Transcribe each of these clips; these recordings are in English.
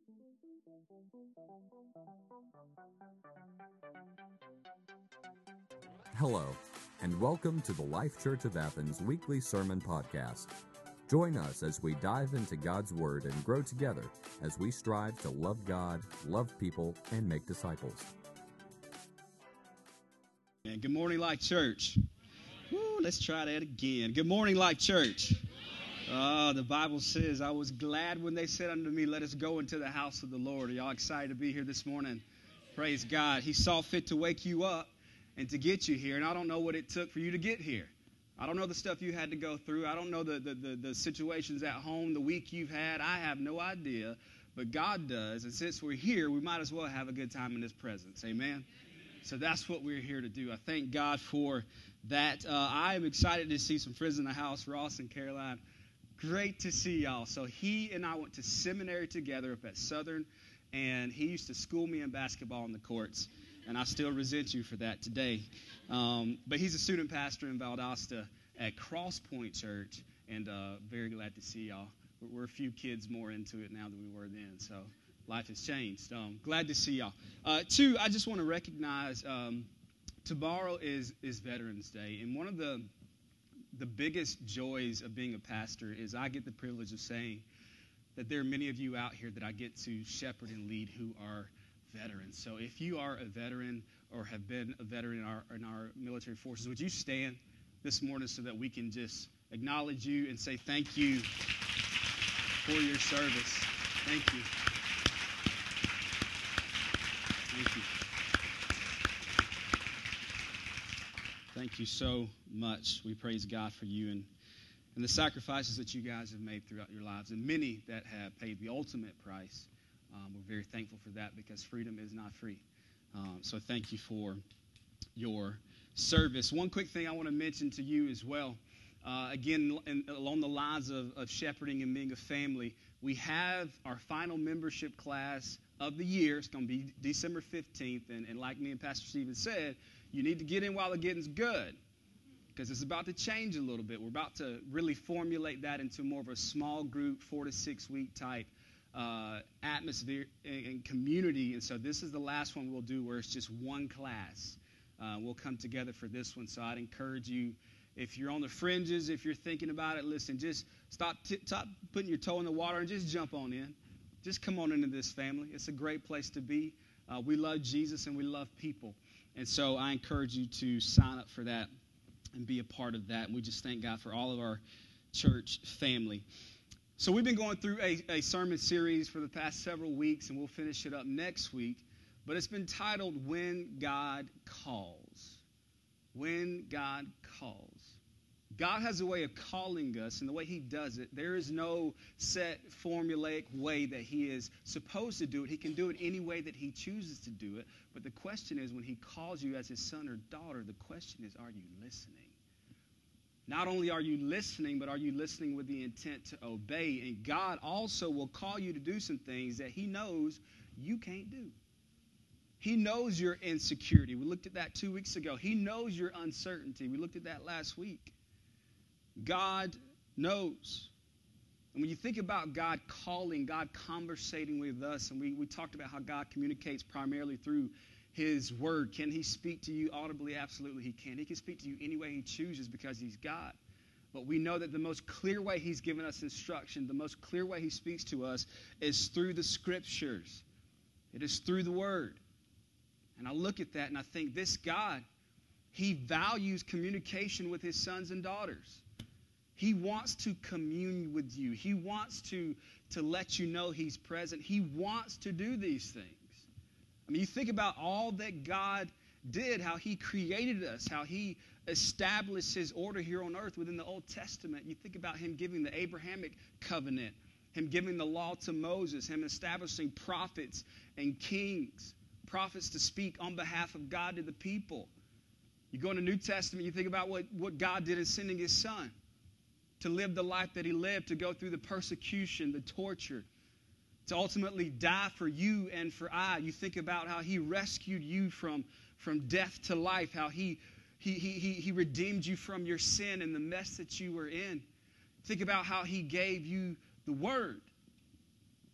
Hello, and welcome to the Life Church of Athens weekly sermon podcast. Join us as we dive into God's Word and grow together as we strive to love God, love people, and make disciples. And good morning, Life Church. Woo, let's try that again. Good morning, Life Church. The Bible says, I was glad when they said unto me, let us go into the house of the Lord. Are y'all excited to be here this morning? Praise God. He saw fit to wake you up and to get you here. And I don't know what it took for you to get here. I don't know the stuff you had to go through. I don't know the situations at home, the week you've had. I have no idea, but God does. And since we're here, we might as well have a good time in His presence. Amen? So that's what we're here to do. I thank God for that. I am excited to see some friends in the house, Ross and Caroline. Great to see y'all. So he and I went to seminary together up at Southern, and he used to school me in basketball on the courts, and I still resent you for that today. But he's a student pastor in Valdosta at Cross Point Church, and very glad to see y'all. We're a few kids more into it now than we were then, so life has changed. Glad to see y'all. Two, I just want to recognize tomorrow is Veterans Day, and one of the biggest joys of being a pastor is I get the privilege of saying that there are many of you out here that I get to shepherd and lead who are veterans. So if you are a veteran or have been a veteran in our military forces, would you stand this morning so that we can just acknowledge you and say thank you for your service. Thank you. Thank you. Thank you so much. We praise God for you and the sacrifices that you guys have made throughout your lives, and many that have paid the ultimate price. We're very thankful for that because freedom is not free. So thank you for your service. One quick thing I want to mention to you as well, again, along the lines of shepherding and being a family, we have our final membership class of the year. It's going to be December 15th, and like me and Pastor Stephen said, you need to get in while the getting's good, because it's about to change a little bit. We're about to really formulate that into more of a small group, 4 to 6 week type atmosphere and community. And so this is the last one we'll do where it's just one class. We'll come together for this one. So I'd encourage you, if you're on the fringes, if you're thinking about it, listen, just stop putting your toe in the water and just jump on in. Just come on into this family. It's a great place to be. We love Jesus and we love people. And so I encourage you to sign up for that and be a part of that. And we just thank God for all of our church family. So we've been going through a sermon series for the past several weeks, and we'll finish it up next week. But it's been titled, When God Calls. When God Calls. God has a way of calling us, and the way He does it, there is no set formulaic way that He is supposed to do it. He can do it any way that He chooses to do it. But the question is, when He calls you as His son or daughter, the question is, are you listening? Not only are you listening, but are you listening with the intent to obey? And God also will call you to do some things that He knows you can't do. He knows your insecurity. We looked at that 2 weeks ago. He knows your uncertainty. We looked at that last week. God knows. And when you think about God calling, God conversating with us, and we talked about how God communicates primarily through His Word. Can He speak to you audibly? Absolutely He can. He can speak to you any way He chooses because He's God. But we know that the most clear way He's given us instruction, the most clear way He speaks to us is through the Scriptures. It is through the Word. And I look at that and I think this God, He values communication with His sons and daughters. He wants to commune with you. He wants to let you know He's present. He wants to do these things. I mean, you think about all that God did, how He created us, how He established His order here on earth within the Old Testament. You think about Him giving the Abrahamic covenant, Him giving the law to Moses, Him establishing prophets and kings, prophets to speak on behalf of God to the people. You go in the New Testament, you think about what God did in sending His Son to live the life that He lived, to go through the persecution, the torture, to ultimately die for you and for I. You think about how He rescued you from death to life, how He redeemed you from your sin and the mess that you were in. Think about how He gave you the Word.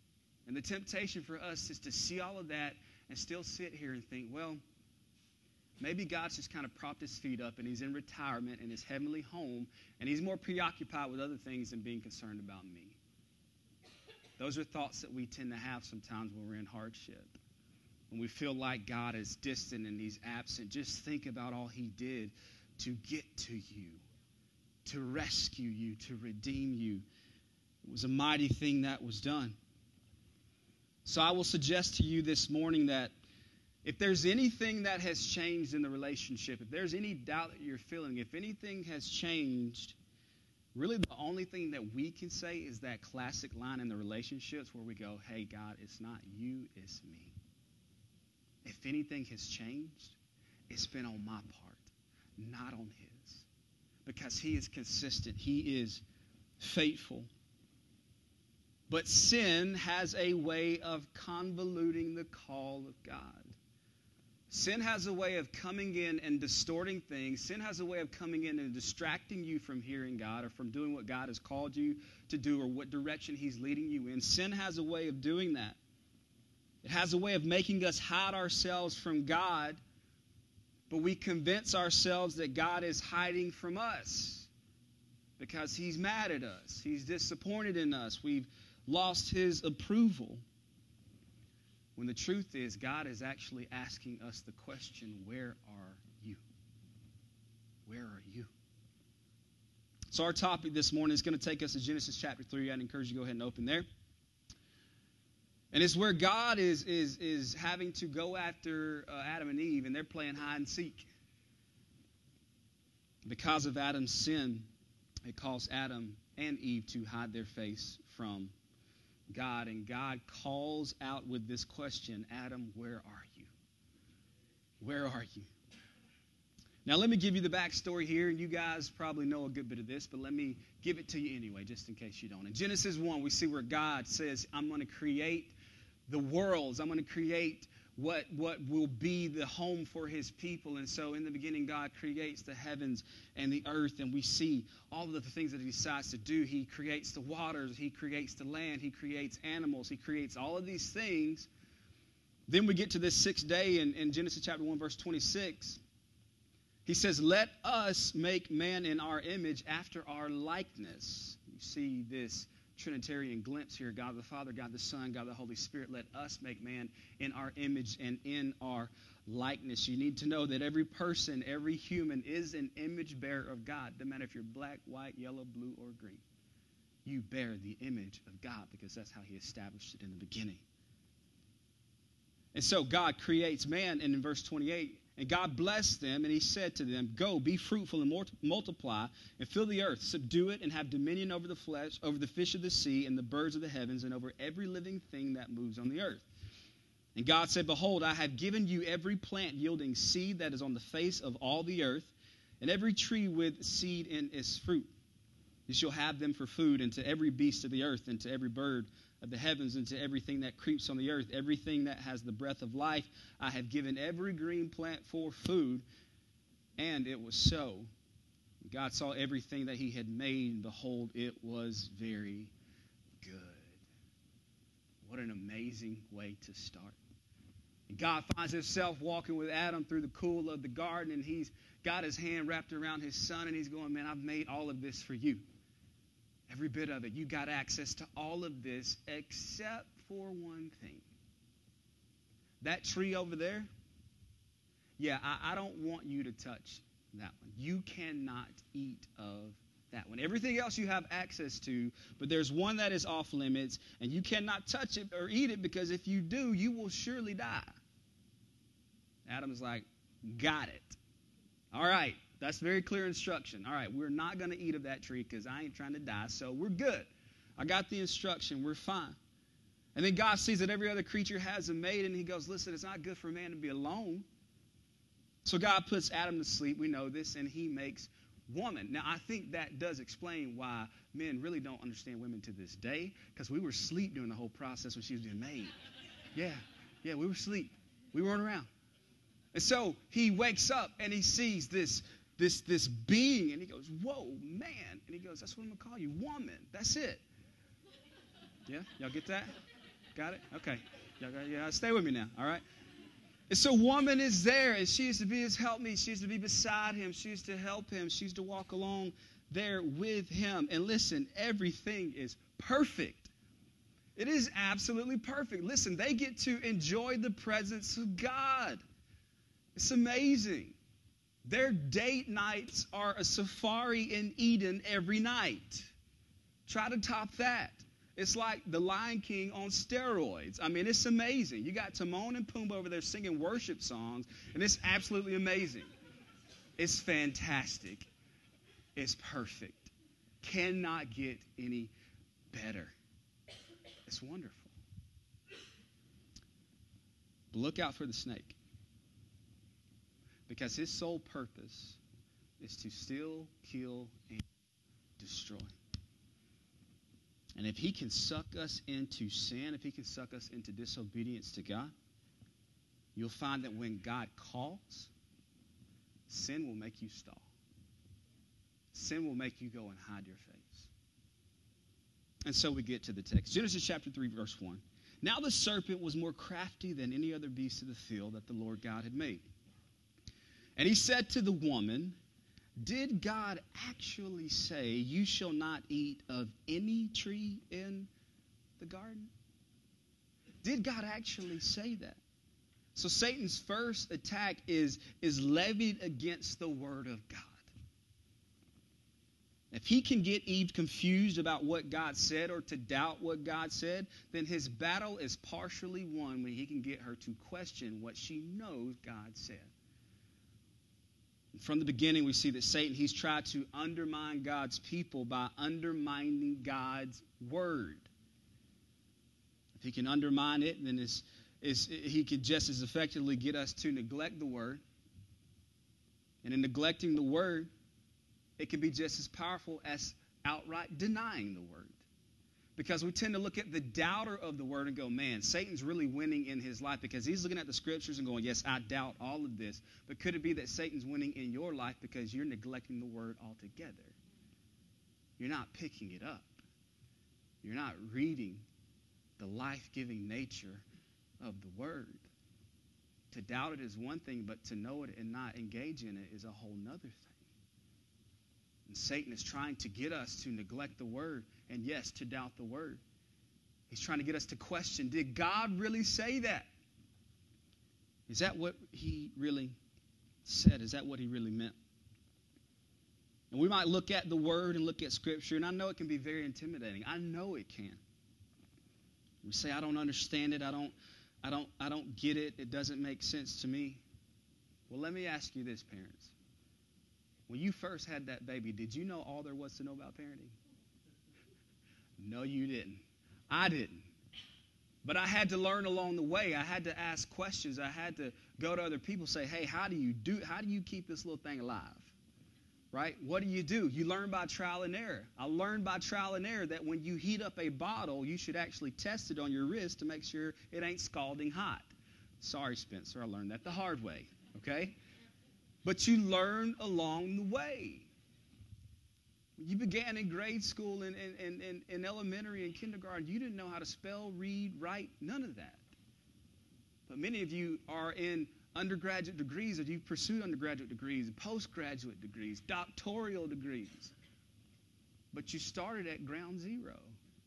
And the temptation for us is to see all of that and still sit here and think, well, maybe God's just kind of propped his feet up and he's in retirement in his heavenly home and he's more preoccupied with other things than being concerned about me. Those are thoughts that we tend to have sometimes when we're in hardship. When we feel like God is distant and he's absent, just think about all he did to get to you, to rescue you, to redeem you. It was a mighty thing that was done. So I will suggest to you this morning that if there's anything that has changed in the relationship, if there's any doubt that you're feeling, if anything has changed, really the only thing that we can say is that classic line in the relationships where we go, hey, God, it's not you, it's me. If anything has changed, it's been on my part, not on his. Because he is consistent. He is faithful. But sin has a way of convoluting the call of God. Sin has a way of coming in and distorting things. Sin has a way of coming in and distracting you from hearing God or from doing what God has called you to do or what direction he's leading you in. Sin has a way of doing that. It has a way of making us hide ourselves from God, but we convince ourselves that God is hiding from us because he's mad at us. He's disappointed in us. We've lost his approval. When the truth is, God is actually asking us the question, where are you? Where are you? So our topic this morning is going to take us to Genesis chapter 3. I'd encourage you to go ahead and open there. And it's where God is having to go after Adam and Eve, and they're playing hide and seek. Because of Adam's sin, it caused Adam and Eve to hide their face from God. And God calls out with this question, Adam, where are you? Where are you? Now, let me give you the backstory here, and you guys probably know a good bit of this, but let me give it to you anyway, just in case you don't. In Genesis 1, we see where God says, I'm going to create the worlds. I'm going to create what will be the home for his people. And so in the beginning, God creates the heavens and the earth, and we see all of the things that he decides to do. He creates the waters. He creates the land. He creates animals. He creates all of these things. Then we get to this sixth day in Genesis chapter 1, verse 26. He says, let us make man in our image after our likeness. You see this Trinitarian glimpse here. God the Father, God the Son, God the Holy Spirit. Let us make man in our image and in our likeness. You need to know that every person, every human is an image bearer of God. No matter if you're black, white, yellow, blue, or green. You bear the image of God because that's how he established it in the beginning. And so God creates man, and in verse 28, and God blessed them, and he said to them, go, be fruitful and multiply, and fill the earth, subdue it, and have dominion over the flesh, over the fish of the sea, and the birds of the heavens, and over every living thing that moves on the earth. And God said, behold, I have given you every plant yielding seed that is on the face of all the earth, and every tree with seed in its fruit. You shall have them for food, and to every beast of the earth, and to every bird of the heavens, and to everything that creeps on the earth, everything that has the breath of life, I have given every green plant for food. And it was so. God saw everything that he had made, and behold, it was very good. What an amazing way to start. And God finds himself walking with Adam through the cool of the garden, and he's got his hand wrapped around his son, and he's going, man, I've made all of this for you. Every bit of it. You got access to all of this except for one thing. That tree over there, yeah, I don't want you to touch that one. You cannot eat of that one. Everything else you have access to, but there's one that is off limits, and you cannot touch it or eat it because if you do, you will surely die. Adam's like, got it. All right. That's very clear instruction. All right, we're not going to eat of that tree because I ain't trying to die, so we're good. I got the instruction. We're fine. And then God sees that every other creature has a mate, and he goes, listen, it's not good for man to be alone. So God puts Adam to sleep. We know this, and he makes woman. Now, I think that does explain why men really don't understand women to this day, because we were asleep during the whole process when she was being made. Yeah, we were asleep. We weren't around. And so he wakes up, and he sees this being, and he goes, whoa, man. And he goes, that's what I'm going to call you, woman. That's it. Yeah? Y'all get that? Got it? Okay. Yeah, stay with me now, all right? And so woman is there, and she is to be his helpmeet. She is to be beside him. She is to help him. She's to walk along there with him. And listen, everything is perfect. It is absolutely perfect. Listen, they get to enjoy the presence of God. It's amazing. Their date nights are a safari in Eden every night. Try to top that. It's like the Lion King on steroids. I mean, it's amazing. You got Timon and Pumbaa over there singing worship songs, and it's absolutely amazing. It's fantastic. It's perfect. Cannot get any better. It's wonderful. But look out for the snake. Because his sole purpose is to steal, kill, and destroy. And if he can suck us into sin, if he can suck us into disobedience to God, you'll find that when God calls, sin will make you stall. Sin will make you go and hide your face. And so we get to the text. Genesis chapter 3, verse 1. Now the serpent was more crafty than any other beast of the field that the Lord God had made. And he said to the woman, did God actually say, you shall not eat of any tree in the garden? Did God actually say that? So Satan's first attack is levied against the word of God. If he can get Eve confused about what God said or to doubt what God said, then his battle is partially won when he can get her to question what she knows God said. From the beginning, we see that Satan, he's tried to undermine God's people by undermining God's word. If he can undermine it, then he could just as effectively get us to neglect the word. And in neglecting the word, it can be just as powerful as outright denying the word. Because we tend to look at the doubter of the word and go, man, Satan's really winning in his life because he's looking at the scriptures and going, yes, I doubt all of this. But could it be that Satan's winning in your life because you're neglecting the word altogether? You're not picking it up. You're not reading the life-giving nature of the word. To doubt it is one thing, but to know it and not engage in it is a whole nother thing. And Satan is trying to get us to neglect the word and, yes, to doubt the word. He's trying to get us to question, did God really say that? Is that what he really said? Is that what he really meant? And we might look at the word and look at Scripture, and I know it can be very intimidating. I know it can. We say, I don't understand it. I don't get it. It doesn't make sense to me. Well, let me ask you this, parents. When you first had that baby, did you know all there was to know about parenting? No, you didn't. I didn't. But I had to learn along the way. I had to ask questions. I had to go to other people and say, hey, how do you keep this little thing alive? Right? What do? You learn by trial and error. I learned by trial and error that when you heat up a bottle, you should actually test it on your wrist to make sure it ain't scalding hot. Sorry, Spencer, I learned that the hard way. Okay? But you learn along the way. You began in grade school and in elementary and kindergarten. You didn't know how to spell, read, write, none of that. But many of you are in undergraduate degrees, or you've pursued undergraduate degrees, postgraduate degrees, doctoral degrees. But you started at ground zero.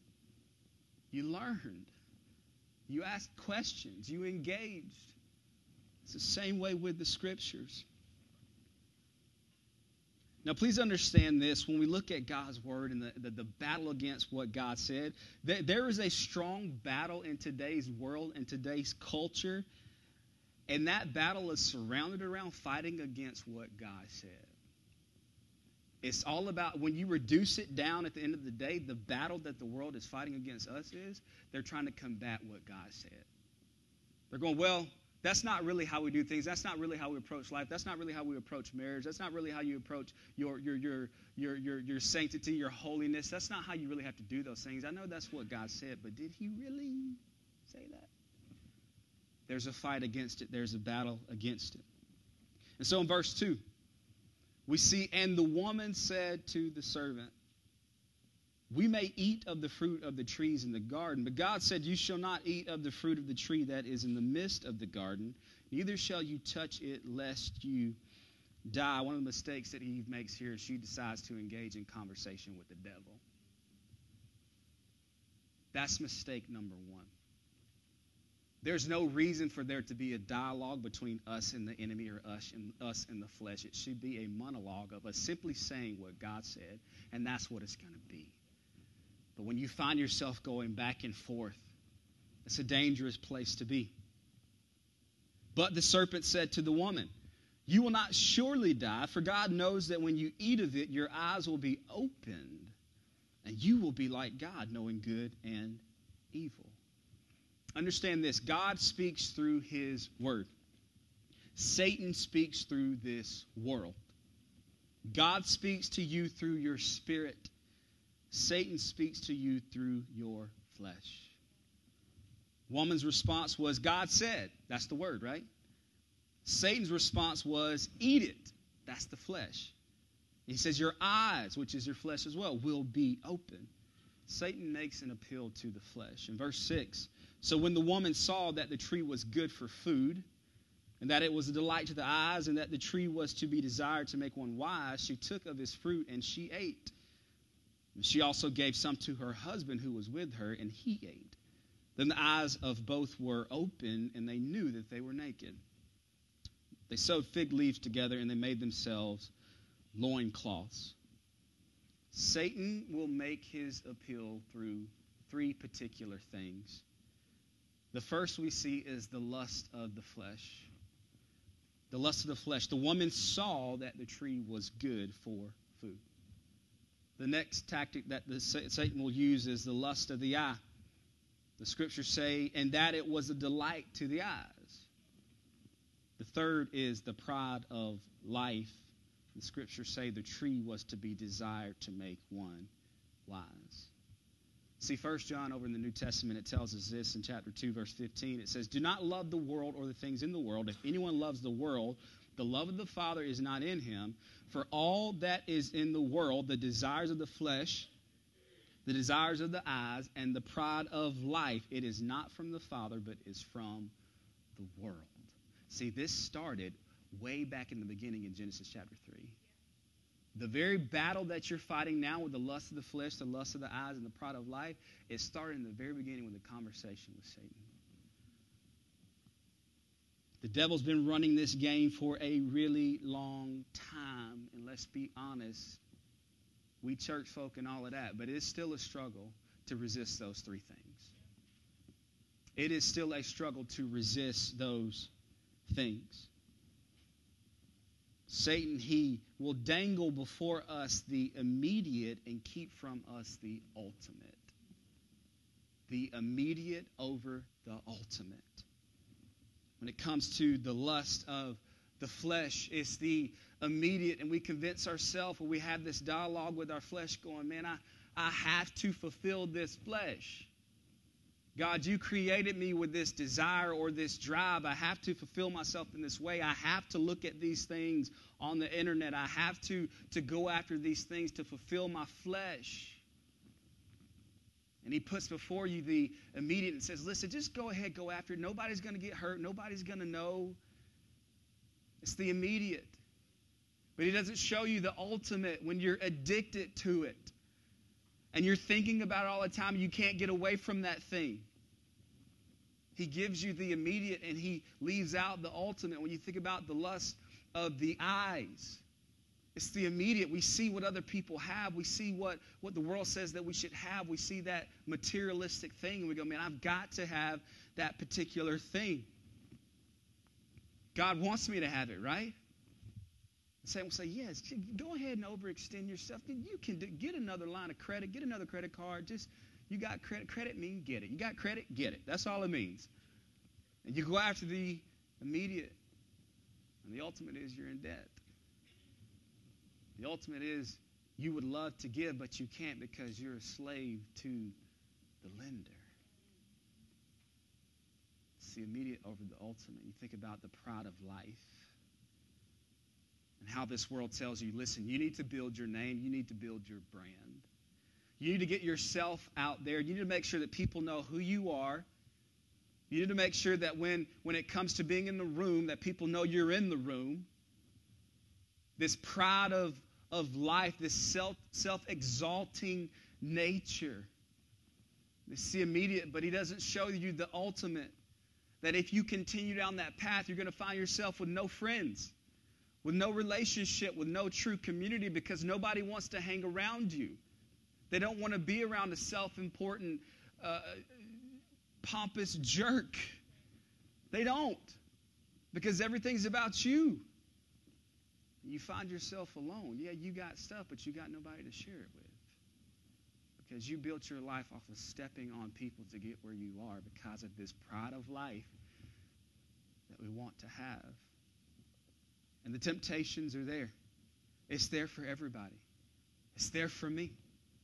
You learned. You asked questions. You engaged. It's the same way with the Scriptures. Now, please understand this. When we look at God's word and the battle against what God said, there is a strong battle in today's world and today's culture, and that battle is surrounded around fighting against what God said. It's all about, when you reduce it down at the end of the day, the battle that the world is fighting against us is, they're trying to combat what God said. They're going, well, that's not really how we do things. That's not really how we approach life. That's not really how we approach marriage. That's not really how you approach your sanctity, your holiness. That's not how you really have to do those things. I know that's what God said, but did he really say that? There's a fight against it. There's a battle against it. And so in verse 2, we see, and the woman said to the servant, We may eat of the fruit of the trees in the garden, but God said, you shall not eat of the fruit of the tree that is in the midst of the garden, neither shall you touch it, lest you die. One of the mistakes that Eve makes here is she decides to engage in conversation with the devil. That's mistake number one. There's no reason for there to be a dialogue between us and the enemy, or us and the flesh. It should be a monologue of us simply saying what God said, and that's what it's going to be. But when you find yourself going back and forth, it's a dangerous place to be. But the serpent said to the woman, you will not surely die, for God knows that when you eat of it, your eyes will be opened, and you will be like God, knowing good and evil. Understand this, God speaks through his word. Satan speaks through this world. God speaks to you through your spirit. Satan speaks to you through your flesh. Woman's response was, God said. That's the word, right? Satan's response was, eat it. That's the flesh. He says, your eyes, which is your flesh as well, will be open. Satan makes an appeal to the flesh. In verse 6, so when the woman saw that the tree was good for food, and that it was a delight to the eyes, and that the tree was to be desired to make one wise, she took of his fruit, and she ate. And she also gave some to her husband who was with her, and he ate. Then the eyes of both were open, and they knew that they were naked. They sewed fig leaves together, and they made themselves loincloths. Satan will make his appeal through three particular things. The first we see is the lust of the flesh. The lust of the flesh. The woman saw that the tree was good for food. The next tactic that Satan will use is the lust of the eye. The scriptures say, and that it was a delight to the eyes. The third is the pride of life. The scriptures say the tree was to be desired to make one wise. See, 1 John over in the New Testament, it tells us this in chapter 2, verse 15. It says, do not love the world or the things in the world. If anyone loves the world, the love of the Father is not in him. For all that is in the world, the desires of the flesh, the desires of the eyes, and the pride of life, it is not from the Father, but is from the world. See, this started way back in the beginning in Genesis chapter 3. The very battle that you're fighting now with the lust of the flesh, the lust of the eyes, and the pride of life, it started in the very beginning with a conversation with Satan. The devil's been running this game for a really long time, and let's be honest, we church folk and all of that, but it's still a struggle to resist those three things. It is still a struggle to resist those things. Satan, he will dangle before us the immediate and keep from us the ultimate. The immediate over the ultimate. When it comes to the lust of the flesh, it's the immediate, and we convince ourselves, or we have this dialogue with our flesh going, man, I have to fulfill this flesh. God, you created me with this desire or this drive. I have to fulfill myself in this way. I have to look at these things on the internet. I have to go after these things to fulfill my flesh. And he puts before you the immediate and says, listen, just go ahead, go after it. Nobody's going to get hurt. Nobody's going to know. It's the immediate. But he doesn't show you the ultimate when you're addicted to it. And you're thinking about it all the time, you can't get away from that thing. He gives you the immediate and he leaves out the ultimate. When you think about the lust of the eyes, it's the immediate. We see what other people have. We see what the world says that we should have. We see that materialistic thing and we go, man, I've got to have that particular thing. God wants me to have it, right? Satan will say, yes, go ahead and overextend yourself. You can get another line of credit, get another credit card. Just, you got credit. Credit means get it. You got credit, get it. That's all it means. And you go after the immediate. And the ultimate is you're in debt. The ultimate is you would love to give, but you can't because you're a slave to the lender. It's the immediate over the ultimate. You think about the pride of life. And how this world tells you, listen, you need to build your name, you need to build your brand. You need to get yourself out there. You need to make sure that people know who you are. You need to make sure that when it comes to being in the room, that people know you're in the room. This pride of life, this self-exalting nature. They see immediate, but he doesn't show you the ultimate. That if you continue down that path, you're going to find yourself with no friends, with no relationship, with no true community, because nobody wants to hang around you. They don't want to be around a self-important, pompous jerk. They don't, because everything's about you. You find yourself alone. Yeah, you got stuff, but you got nobody to share it with. Because you built your life off of stepping on people to get where you are because of this pride of life that we want to have. And the temptations are there. It's there for everybody. It's there for me.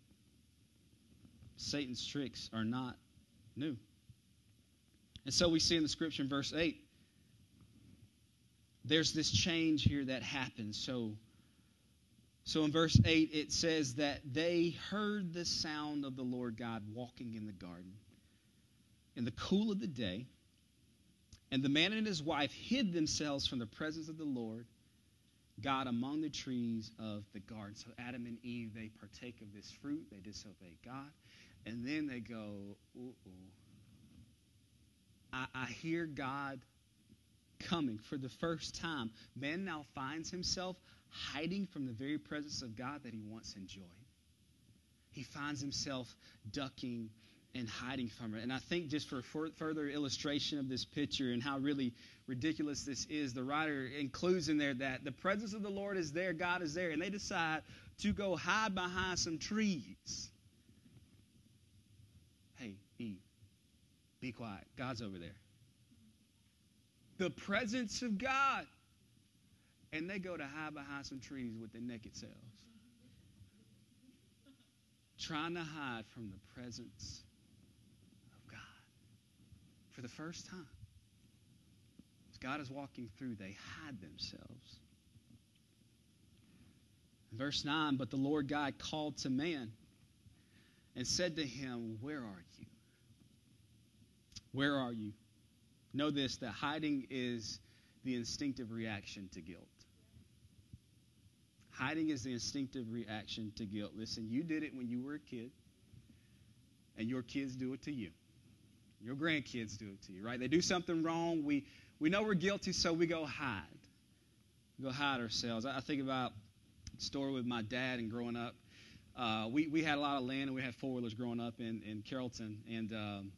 Satan's tricks are not new. And so we see in the scripture in verse 8, there's this change here that happens. So in verse 8, it says that they heard the sound of the Lord God walking in the garden in the cool of the day. And the man and his wife hid themselves from the presence of the Lord God among the trees of the garden. So Adam and Eve, they partake of this fruit. They disobey God. And then they go, I hear God coming for the first time. Man now finds himself hiding from the very presence of God that he once enjoyed. He finds himself ducking and hiding from it. And I think just for further illustration of this picture and how really ridiculous this is, the writer includes in there that the presence of the Lord is there, God is there, and they decide to go hide behind some trees. Hey, Eve, be quiet. God's over there. The presence of God. And they go to hide behind some trees with their naked selves. Trying to hide from the presence of God. For the first time. As God is walking through, they hide themselves. Verse 9, but the Lord God called to man and said to him, where are you? Where are you? Know this, that hiding is the instinctive reaction to guilt. Hiding is the instinctive reaction to guilt. Listen, you did it when you were a kid, and your kids do it to you. Your grandkids do it to you, right? They do something wrong. We know we're guilty, so we go hide. We go hide ourselves. I think about a story with my dad and growing up. We had a lot of land, and we had four-wheelers growing up in Carrollton, and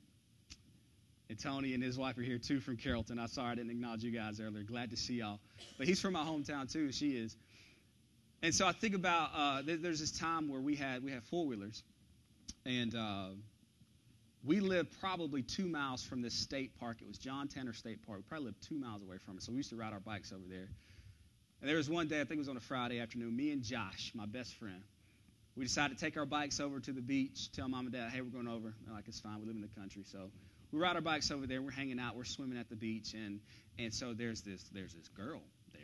Tony and his wife are here, too, from Carrollton. I'm sorry I didn't acknowledge you guys earlier. Glad to see y'all. But he's from my hometown, too. She is. And so I think about there's this time where we had four-wheelers. And we lived probably 2 miles from this state park. It was John Tanner State Park. We probably lived 2 miles away from it. So we used to ride our bikes over there. And there was one day, I think it was on a Friday afternoon, me and Josh, my best friend, we decided to take our bikes over to the beach, tell mom and dad, hey, we're going over. They're like, it's fine. We live in the country. So we ride our bikes over there. We're hanging out. We're swimming at the beach. And so there's this girl there.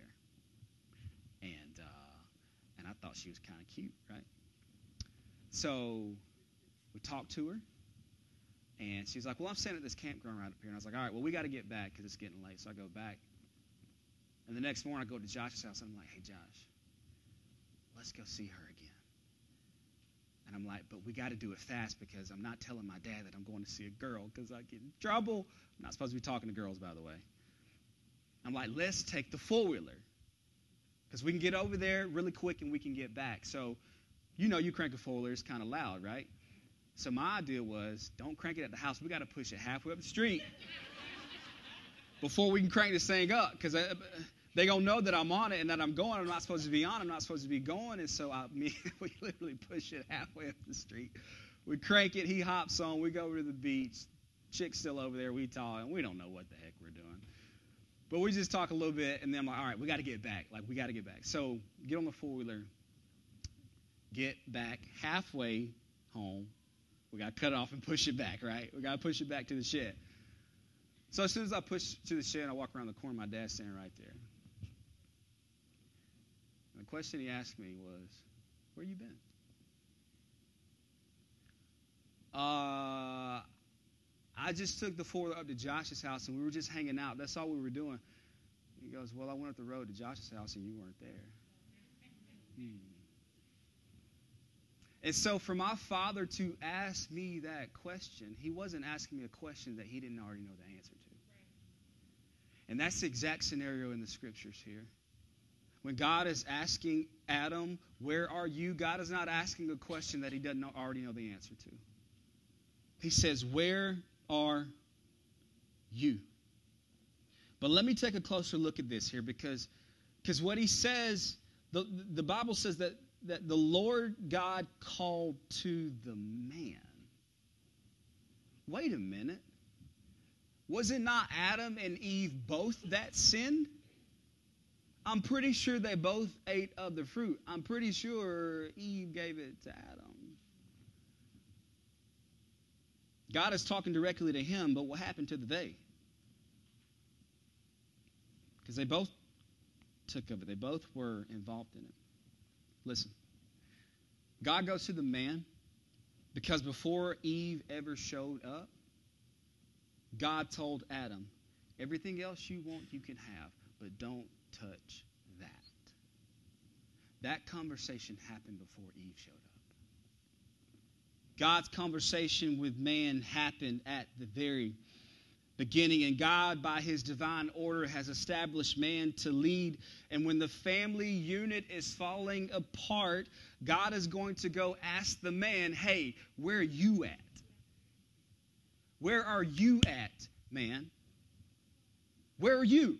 And I thought she was kind of cute, right? So we talked to her. And she's like, well, I'm staying at this campground right up here. And I was like, all right, well, we got to get back because it's getting late. So I go back. And the next morning I go to Josh's house. And I'm like, hey, Josh, let's go see her again. And I'm like, but we got to do it fast because I'm not telling my dad that I'm going to see a girl because I get in trouble. I'm not supposed to be talking to girls, by the way. I'm like, let's take the four-wheeler because we can get over there really quick and we can get back. So, you crank a four-wheeler, it's kind of loud, right? So my idea was, don't crank it at the house. We got to push it halfway up the street before we can crank this thing up because they're going to know that I'm on it and that I'm going. I'm not supposed to be on. I'm not supposed to be going. And so we literally push it halfway up the street. We crank it. He hops on. We go over to the beach. Chick's still over there. We talk. And we don't know what the heck we're doing. But we just talk a little bit. And then I'm like, all right, we got to get back. We got to get back. So get on the four-wheeler. Get back halfway home. We got to cut it off and push it back, right? We got to push it back to the shed. So as soon as I push to the shed, I walk around the corner. My dad's standing right there. And the question he asked me was, where you been? I just took the 4-wheeler up to Josh's house, and we were just hanging out. That's all we were doing. He goes, well, I went up the road to Josh's house, and you weren't there. And so for my father to ask me that question, he wasn't asking me a question that he didn't already know the answer to. And that's the exact scenario in the scriptures here. When God is asking Adam, where are you? God is not asking a question that he doesn't already know the answer to. He says, where are you? But let me take a closer look at this here, because what he says, the Bible says that the Lord God called to the man. Wait a minute. Was it not Adam and Eve both that sinned? I'm pretty sure they both ate of the fruit. I'm pretty sure Eve gave it to Adam. God is talking directly to him, but what happened to the they? Because they both took of it. They both were involved in it. Listen. God goes to the man because before Eve ever showed up, God told Adam, everything else you want you can have, but don't touch that. That conversation happened before Eve showed up. God's conversation with man happened at the very beginning, and God, by his divine order, has established man to lead. And when the family unit is falling apart, God is going to go ask the man, hey, where are you at? Where are you at, man? Where are you?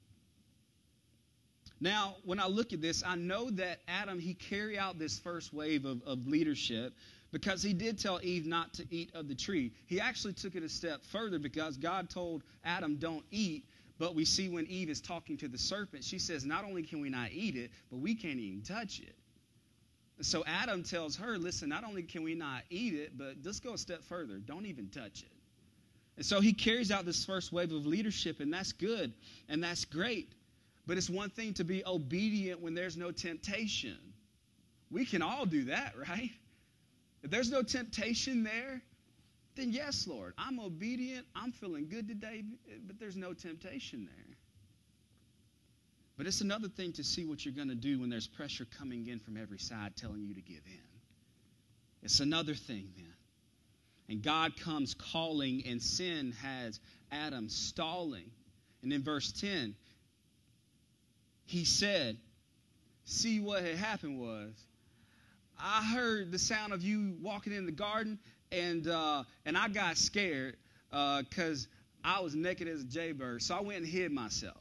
Now, when I look at this, I know that Adam, he carried out this first wave of leadership because he did tell Eve not to eat of the tree. He actually took it a step further because God told Adam, don't eat. But we see when Eve is talking to the serpent, she says, not only can we not eat it, but we can't even touch it. So Adam tells her, listen, not only can we not eat it, but let's go a step further. Don't even touch it. And so he carries out this first wave of leadership, and that's good, and that's great. But it's one thing to be obedient when there's no temptation. We can all do that, right? If there's no temptation there, then yes, Lord, I'm obedient. I'm feeling good today, but there's no temptation there. But it's another thing to see what you're going to do when there's pressure coming in from every side telling you to give in. It's another thing then. And God comes calling, and sin has Adam stalling. And in verse 10, he said, see, what had happened was, I heard the sound of you walking in the garden, and I got scared because I was naked as a jaybird. So I went and hid myself.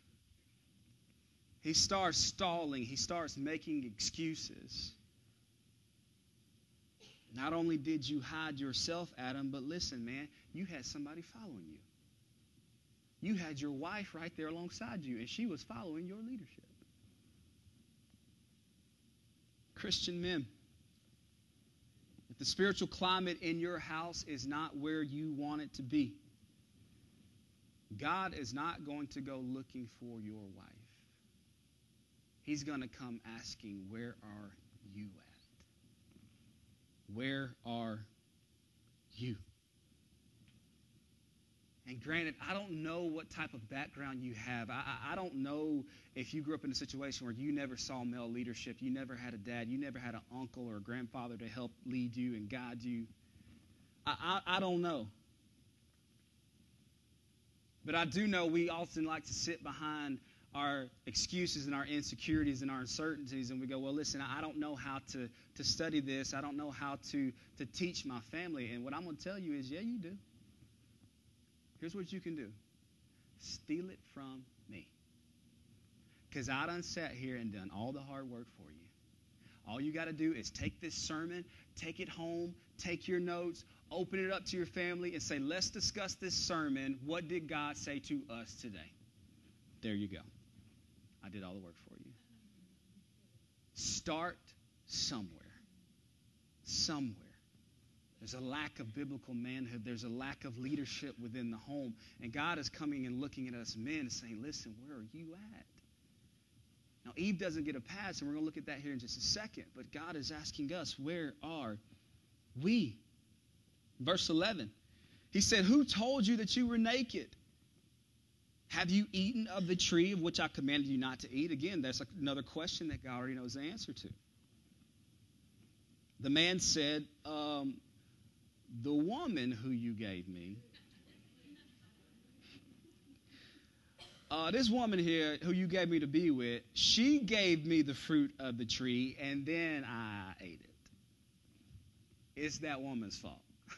He starts stalling. He starts making excuses. Not only did you hide yourself, Adam, but listen, man, you had somebody following you. You had your wife right there alongside you, and she was following your leadership. Christian men, if the spiritual climate in your house is not where you want it to be, God is not going to go looking for your wife. He's going to come asking, where are you at? Where are you? And granted, I don't know what type of background you have. I don't know if you grew up in a situation where you never saw male leadership, you never had a dad, you never had an uncle or a grandfather to help lead you and guide you. I don't know. But I do know we often like to sit behind our excuses and our insecurities and our uncertainties, and we go, well, listen, I don't know how to study this. I don't know how to teach my family. And what I'm going to tell you is, yeah, you do. Here's what you can do. Steal it from me. Because I done sat here and done all the hard work for you. All you got to do is take this sermon, take it home, take your notes, open it up to your family, and say, let's discuss this sermon. What did God say to us today? There you go. I did all the work for you. Start somewhere. Somewhere. There's a lack of biblical manhood. There's a lack of leadership within the home. And God is coming and looking at us men and saying, listen, where are you at? Now, Eve doesn't get a pass, and we're going to look at that here in just a second. But God is asking us, where are we? Verse 11, he said, who told you that you were naked? Have you eaten of the tree of which I commanded you not to eat? Again, that's another question that God already knows the answer to. The man said, the woman who you gave me, this woman here who you gave me to be with, she gave me the fruit of the tree, and then I ate it. It's that woman's fault.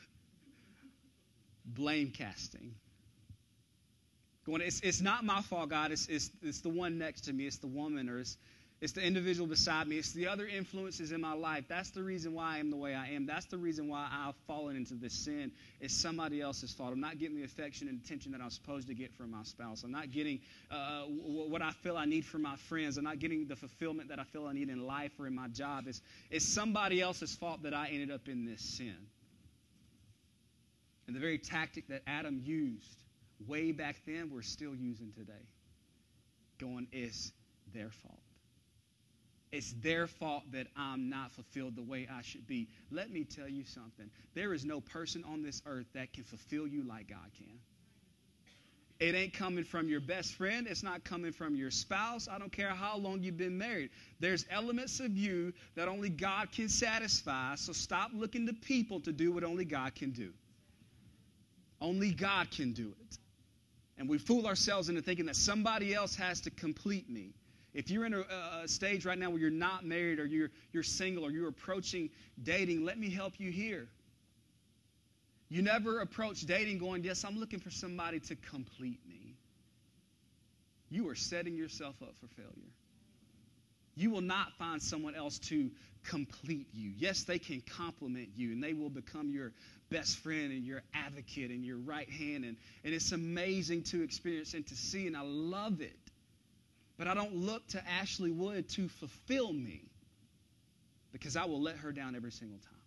Blame casting. Going, it's not my fault, God. It's the one next to me. It's the woman, or it's the individual beside me. It's the other influences in my life. That's the reason why I am the way I am. That's the reason why I've fallen into this sin. It's somebody else's fault. I'm not getting the affection and attention that I'm supposed to get from my spouse. I'm not getting what I feel I need from my friends. I'm not getting the fulfillment that I feel I need in life or in my job. It's somebody else's fault that I ended up in this sin. And the very tactic that Adam used way back then, we're still using today. Going, it's their fault. It's their fault that I'm not fulfilled the way I should be. Let me tell you something. There is no person on this earth that can fulfill you like God can. It ain't coming from your best friend. It's not coming from your spouse. I don't care how long you've been married. There's elements of you that only God can satisfy. So stop looking to people to do what only God can do. Only God can do it. And we fool ourselves into thinking that somebody else has to complete me. If you're in a stage right now where you're not married, or you're single, or you're approaching dating, let me help you here. You never approach dating going, yes, I'm looking for somebody to complete me. You are setting yourself up for failure. You will not find someone else to complete you. Yes, they can complement you, and they will become your best friend and your advocate and your right hand. And it's amazing to experience and to see, and I love it. But I don't look to Ashley Wood to fulfill me, because I will let her down every single time.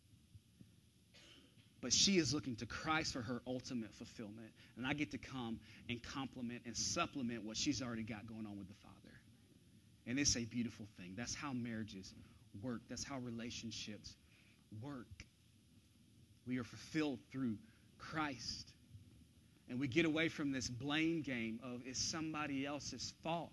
But she is looking to Christ for her ultimate fulfillment. And I get to come and complement and supplement what she's already got going on with the Father. And it's a beautiful thing. That's how marriages work. That's how relationships work. We are fulfilled through Christ. And we get away from this blame game of, it's somebody else's fault.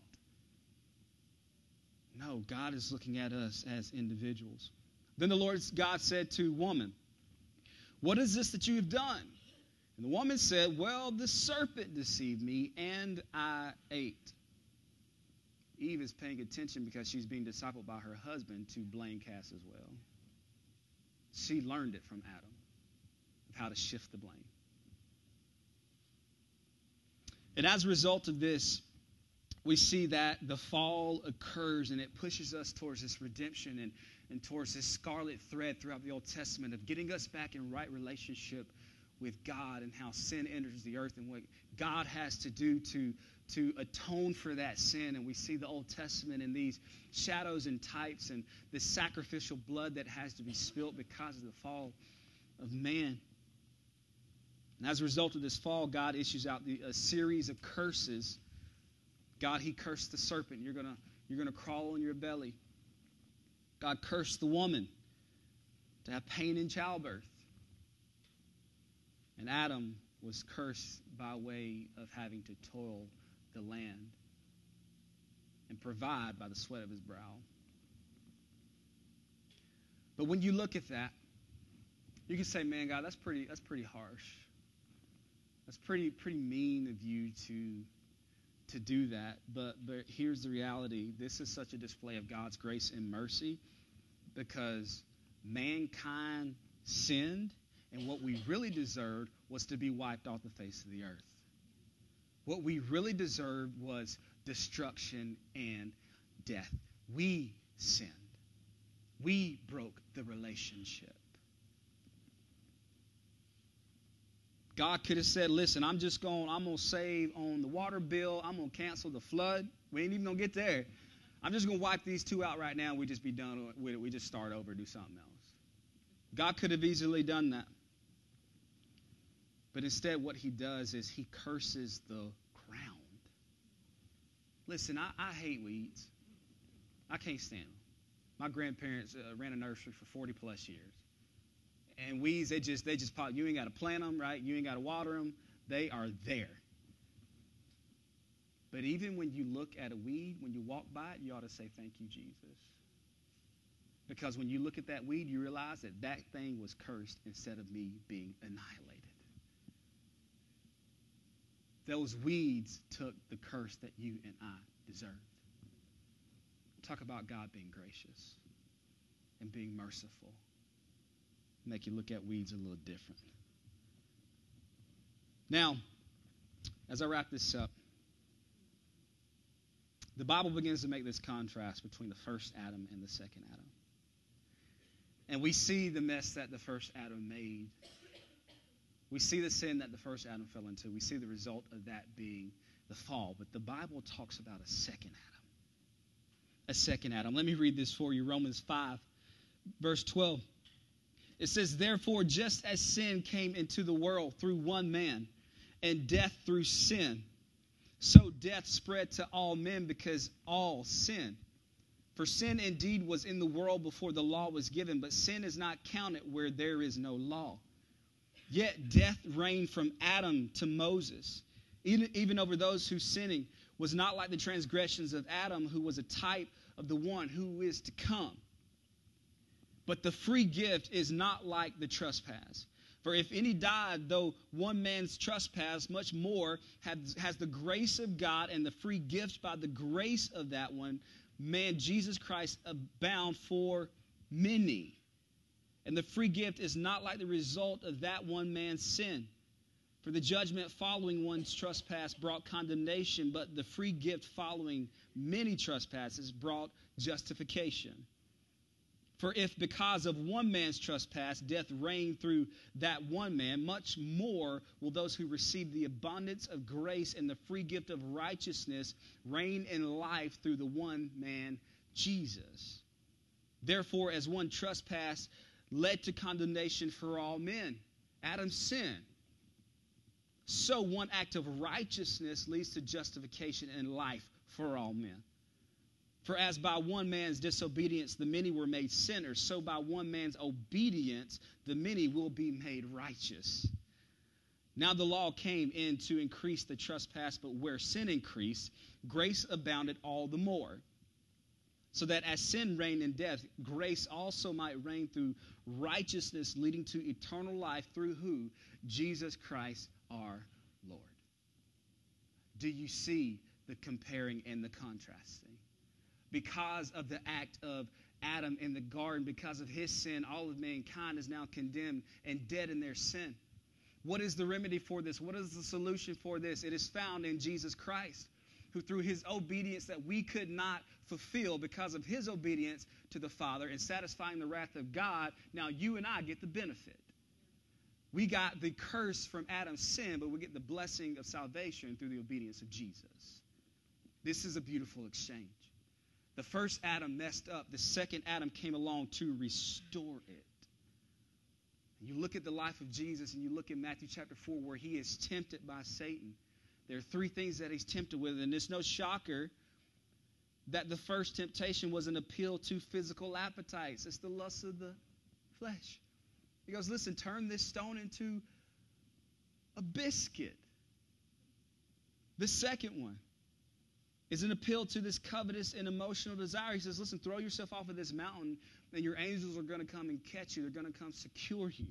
No, God is looking at us as individuals. Then the Lord God said to woman, what is this that you have done? And the woman said, well, the serpent deceived me, and I ate. Eve is paying attention because she's being discipled by her husband to blame cast as well. She learned it from Adam, of how to shift the blame. And as a result of this, we see that the fall occurs, and it pushes us towards this redemption and towards this scarlet thread throughout the Old Testament of getting us back in right relationship with God, and how sin enters the earth and what God has to do to atone for that sin. And we see the Old Testament in these shadows and types, and this sacrificial blood that has to be spilt because of the fall of man. And as a result of this fall, God issues out a series of curses. God, he cursed the serpent. You're gonna crawl on your belly. God cursed the woman to have pain in childbirth. And Adam was cursed by way of having to toil the land and provide by the sweat of his brow. But when you look at that, you can say, man, God, that's pretty harsh. That's pretty mean of you to do that. But here's the reality. This is such a display of God's grace and mercy, because mankind sinned, and what we really deserved was to be wiped off the face of the earth. What we really deserved was destruction and death. We sinned. We broke the relationship. God could have said, listen, I'm going to save on the water bill. I'm going to cancel the flood. We ain't even going to get there. I'm just going to wipe these two out right now, and we just be done with it. We just start over, do something else. God could have easily done that. But instead, what he does is he curses the ground. Listen, I hate weeds. I can't stand them. My grandparents ran a nursery for 40 plus years. And weeds, they just pop. You ain't got to plant them, right? You ain't got to water them. They are there. But even when you look at a weed, when you walk by it, you ought to say, thank you, Jesus. Because when you look at that weed, you realize that that thing was cursed instead of me being annihilated. Those weeds took the curse that you and I deserved. Talk about God being gracious and being merciful. Make you look at weeds a little different. Now, as I wrap this up, the Bible begins to make this contrast between the first Adam and the second Adam. And we see the mess that the first Adam made. We see the sin that the first Adam fell into. We see the result of that being the fall. But the Bible talks about a second Adam. A second Adam. Let me read this for you. Romans 5, verse 12. It says, therefore, just as sin came into the world through one man, and death through sin, so death spread to all men because all sinned. For sin indeed was in the world before the law was given, but sin is not counted where there is no law. Yet death reigned from Adam to Moses, even over those whose sinning was not like the transgressions of Adam, who was a type of the one who is to come. But the free gift is not like the trespass. For if any died, though one man's trespass, much more has the grace of God and the free gift by the grace of that one man, Jesus Christ, abound for many. And the free gift is not like the result of that one man's sin. For the judgment following one's trespass brought condemnation, but the free gift following many trespasses brought justification. For if because of one man's trespass death reigned through that one man, much more will those who receive the abundance of grace and the free gift of righteousness reign in life through the one man, Jesus. Therefore, as one trespass led to condemnation for all men, Adam's sin, so one act of righteousness leads to justification and life for all men. For as by one man's disobedience the many were made sinners, so by one man's obedience the many will be made righteous. Now the law came in to increase the trespass, but where sin increased, grace abounded all the more. So that as sin reigned in death, grace also might reign through righteousness, leading to eternal life through who? Jesus Christ our Lord. Do you see the comparing and the contrasting? Because of the act of Adam in the garden, because of his sin, all of mankind is now condemned and dead in their sin. What is the remedy for this? What is the solution for this? It is found in Jesus Christ, who through his obedience that we could not fulfill because of his obedience to the Father and satisfying the wrath of God, now you and I get the benefit. We got the curse from Adam's sin, but we get the blessing of salvation through the obedience of Jesus. This is a beautiful exchange. The first Adam messed up. The second Adam came along to restore it. And you look at the life of Jesus and you look at Matthew chapter 4 where he is tempted by Satan. There are three things that he's tempted with, and it's no shocker that the first temptation was an appeal to physical appetites. It's the lust of the flesh. He goes, listen, turn this stone into a biscuit. The second one is an appeal to this covetous and emotional desire. He says, listen, throw yourself off of this mountain, and your angels are going to come and catch you. They're going to come secure you.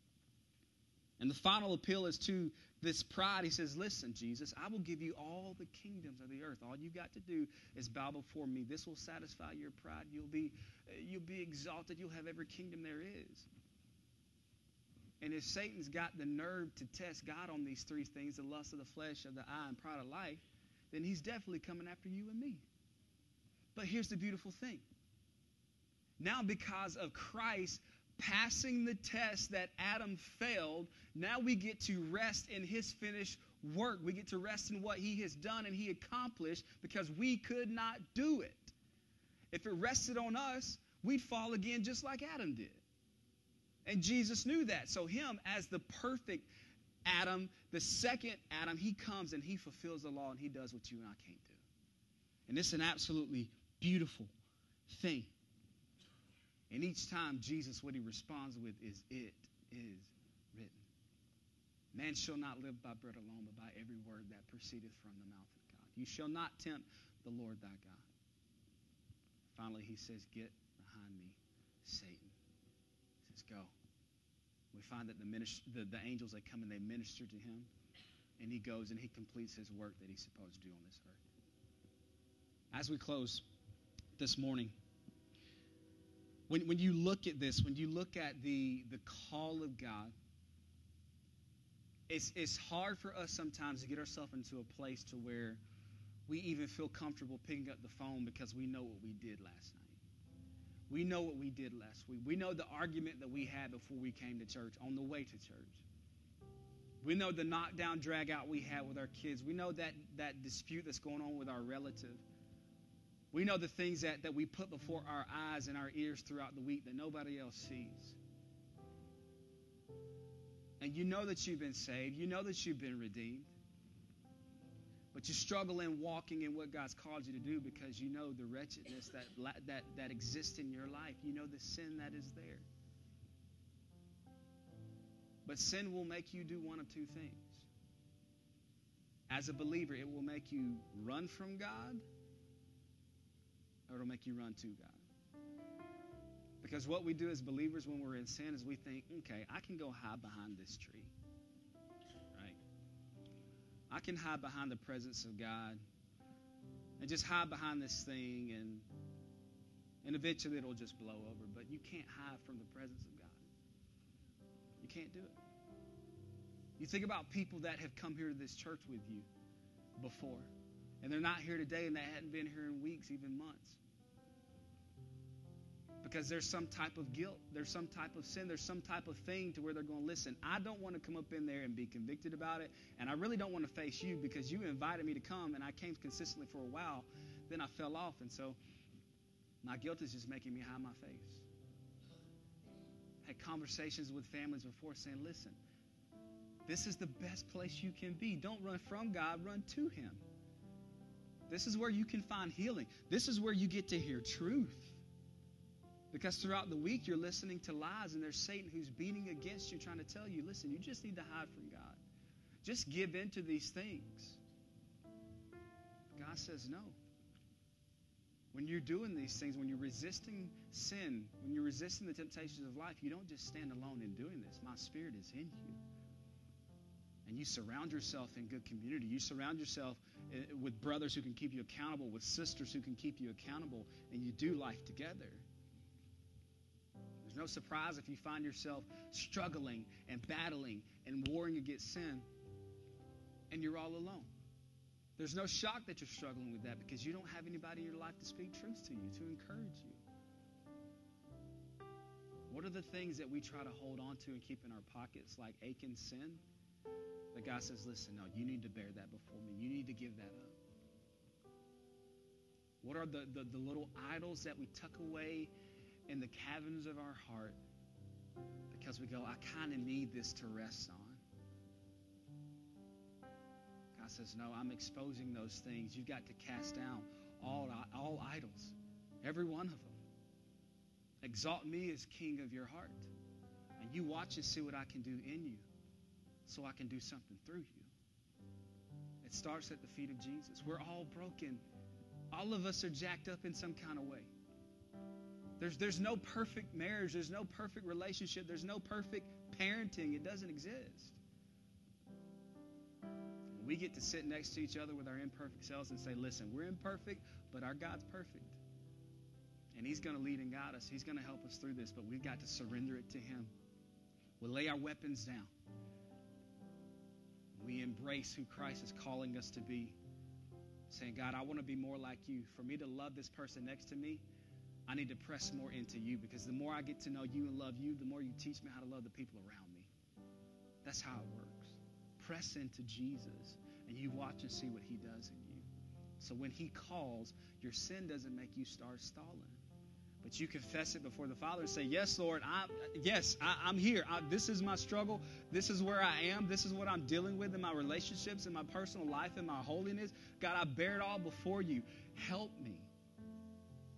And the final appeal is to this pride. He says, listen, Jesus, I will give you all the kingdoms of the earth. All you got to do is bow before me. This will satisfy your pride. You'll be exalted. You'll have every kingdom there is. And if Satan's got the nerve to test God on these three things, the lust of the flesh, of the eye, and pride of life, then he's definitely coming after you and me. But here's the beautiful thing. Now because of Christ passing the test that Adam failed, now we get to rest in his finished work. We get to rest in what he has done and he accomplished because we could not do it. If it rested on us, we'd fall again just like Adam did. And Jesus knew that. So him as the perfect Adam, the second Adam, he comes and he fulfills the law and he does what you and I can't do. And it's an absolutely beautiful thing. And each time Jesus, what he responds with is it is written. Man shall not live by bread alone, but by every word that proceedeth from the mouth of God. You shall not tempt the Lord thy God. Finally, he says, get behind me, Satan. He says, go. We find that the angels, they come and they minister to him, and he goes and he completes his work that he's supposed to do on this earth. As we close this morning, when you look at this, when you look at the call of God, it's hard for us sometimes to get ourselves into a place to where we even feel comfortable picking up the phone because we know what we did last night. We know what we did last week. We know the argument that we had before we came to church, on the way to church. We know the knockdown, drag out we had with our kids. We know that dispute that's going on with our relative. We know the things that we put before our eyes and our ears throughout the week that nobody else sees. And you know that you've been saved. You know that you've been redeemed. But you struggle in walking in what God's called you to do because you know the wretchedness that exists in your life. You know the sin that is there. But sin will make you do one of two things. As a believer, it will make you run from God, or it'll make you run to God. Because what we do as believers when we're in sin is we think, okay, I can go hide behind this tree. Right? I can hide behind the presence of God and just hide behind this thing, and eventually it'll just blow over. But you can't hide from the presence of God. You can't do it. You think about people that have come here to this church with you before, and they're not here today, and they hadn't been here in weeks, even months. Because there's some type of guilt, there's some type of sin, there's some type of thing to where they're going, listen, I don't want to come up in there and be convicted about it, and I really don't want to face you because you invited me to come, and I came consistently for a while, then I fell off, and so my guilt is just making me hide my face. Had conversations with families before saying, listen, this is the best place you can be. Don't run from God, run to Him. This is where you can find healing. This is where you get to hear truth. Because throughout the week, you're listening to lies, and there's Satan who's beating against you, trying to tell you, listen, you just need to hide from God. Just give in to these things. God says no. When you're doing these things, when you're resisting sin, when you're resisting the temptations of life, you don't just stand alone in doing this. My Spirit is in you. And you surround yourself in good community. You surround yourself with brothers who can keep you accountable, with sisters who can keep you accountable, and you do life together. There's no surprise if you find yourself struggling and battling and warring against sin, and you're all alone. There's no shock that you're struggling with that because you don't have anybody in your life to speak truth to you, to encourage you. What are the things that we try to hold on to and keep in our pockets like aching sin? But God says, listen, no, you need to bear that before me. You need to give that up. What are the little idols that we tuck away in the caverns of our heart because we go, I kind of need this to rest on? God says, no, I'm exposing those things. You've got to cast down all idols, every one of them. Exalt me as king of your heart. And you watch and see what I can do in you so I can do something through you. It starts at the feet of Jesus. We're all broken. All of us are jacked up in some kind of way. There's no perfect marriage. There's no perfect relationship. There's no perfect parenting. It doesn't exist. We get to sit next to each other with our imperfect selves and say, listen, we're imperfect, but our God's perfect. And He's going to lead and guide us. He's going to help us through this, but we've got to surrender it to Him. We'll lay our weapons down. We embrace who Christ is calling us to be. Saying, God, I want to be more like you. For me to love this person next to me, I need to press more into you, because the more I get to know you and love you, the more you teach me how to love the people around me. That's how it works. Press into Jesus, and you watch and see what He does in you. So when He calls, your sin doesn't make you start stalling. But you confess it before the Father and say, yes, Lord, I'm here. This is my struggle. This is where I am. This is what I'm dealing with in my relationships, in my personal life, in my holiness. God, I bear it all before you. Help me.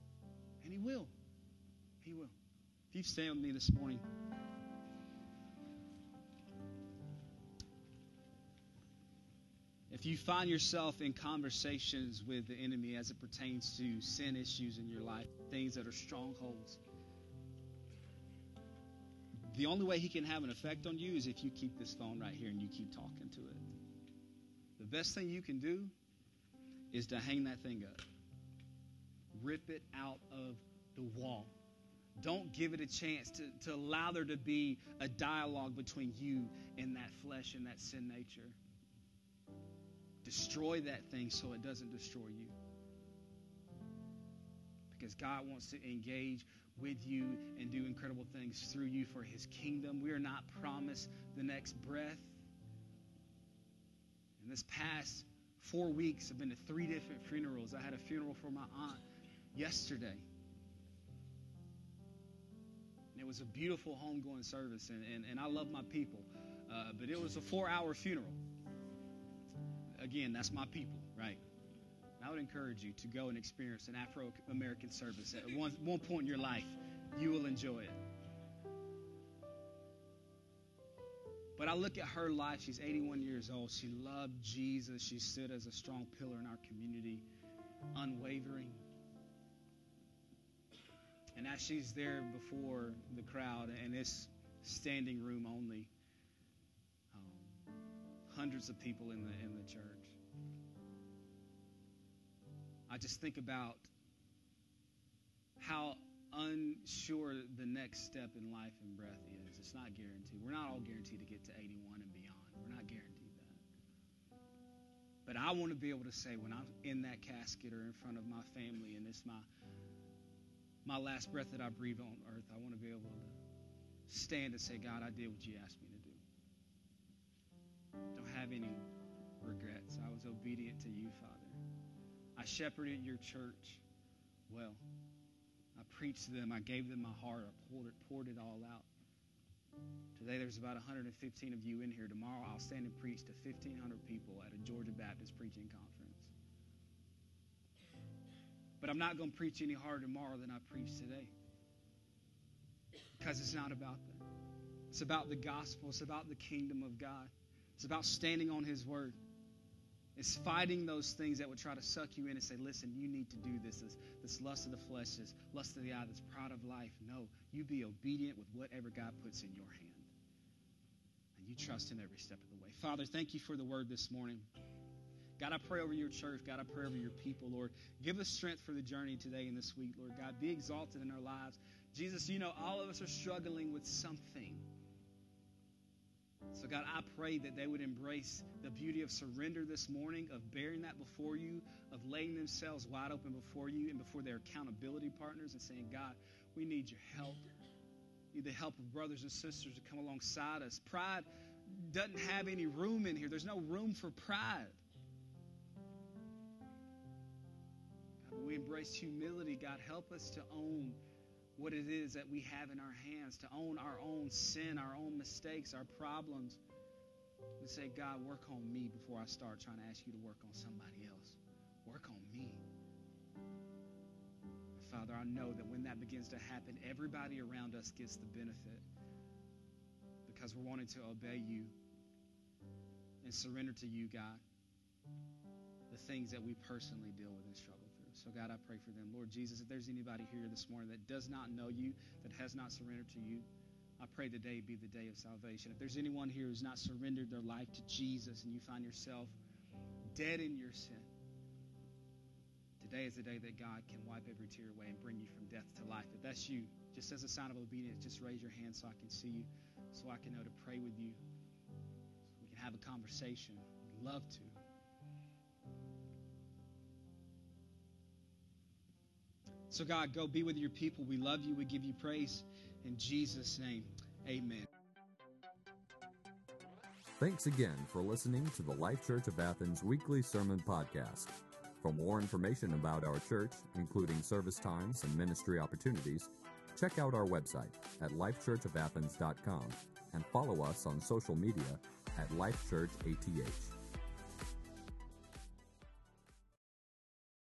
And He will. He will. If you stand with me this morning, If you find yourself in conversations with the enemy as it pertains to sin issues in your life, things that are strongholds, the only way he can have an effect on you is if you keep this phone right here and you keep talking to it. The best thing you can do is to hang that thing up. Rip it out of the wall. Don't give it a chance to allow there to be a dialogue between you and that flesh and that sin nature. Destroy that thing so it doesn't destroy you. Because God wants to engage with you and do incredible things through you for his kingdom. We are not promised the next breath. In this past 4 weeks, I've been to 3 different funerals. I had a funeral for my aunt yesterday. And it was a beautiful homegoing service, and I love my people. But it was a 4-hour funeral. Again, that's my people, right? I would encourage you to go and experience an Afro-American service. At one point in your life, you will enjoy it. But I look at her life. She's 81 years old. She loved Jesus. She stood as a strong pillar in our community, unwavering. And as she's there before the crowd, and it's standing room only, hundreds of people in the church, I just think about how unsure the next step in life and breath is. It's not guaranteed. We're not all guaranteed to get to 81 and beyond. We're not guaranteed that. But I want to be able to say when I'm in that casket or in front of my family and it's my last breath that I breathe on earth, I want to be able to stand and say, God, I did what you asked me to do. Don't have any regrets. I was obedient to you, Father. I shepherded your church well. I preached to them. I gave them my heart. I poured it all out. Today there's about 115 of you in here. Tomorrow I'll stand and preach to 1,500 people at a Georgia Baptist preaching conference. But I'm not going to preach any harder tomorrow than I preached today. Because it's not about that. It's about the gospel. It's about the kingdom of God. It's about standing on his word. It's fighting those things that would try to suck you in and say, listen, you need to do this. This lust of the flesh, this lust of the eye, this pride of life. No, you be obedient with whatever God puts in your hand. And you trust him every step of the way. Father, thank you for the word this morning. God, I pray over your church. God, I pray over your people, Lord. Give us strength for the journey today and this week, Lord. God, be exalted in our lives. Jesus, you know all of us are struggling with something. So, God, I pray that they would embrace the beauty of surrender this morning, of bearing that before you, of laying themselves wide open before you and before their accountability partners and saying, God, we need your help. We need the help of brothers and sisters to come alongside us. Pride doesn't have any room in here. There's no room for pride. God, when we embrace humility, God, help us to own what it is that we have in our hands, to own our own sin, our own mistakes, our problems, and say, God, work on me before I start trying to ask you to work on somebody else. Work on me. Father, I know that when that begins to happen, everybody around us gets the benefit because we're wanting to obey you and surrender to you, God, the things that we personally deal with and struggle through. So, God, I pray for them. Lord Jesus, if there's anybody here this morning that does not know you, that has not surrendered to you, I pray today be the day of salvation. If there's anyone here who's not surrendered their life to Jesus and you find yourself dead in your sin, today is the day that God can wipe every tear away and bring you from death to life. If that's you, just as a sign of obedience, just raise your hand so I can see you, so I can know to pray with you, so we can have a conversation. We'd love to. So God, go be with your people. We love you. We give you praise. In Jesus' name, amen. Thanks again for listening to the Life Church of Athens weekly sermon podcast. For more information about our church, including service times and ministry opportunities, check out our website at lifechurchofathens.com and follow us on social media at Life Church ATH.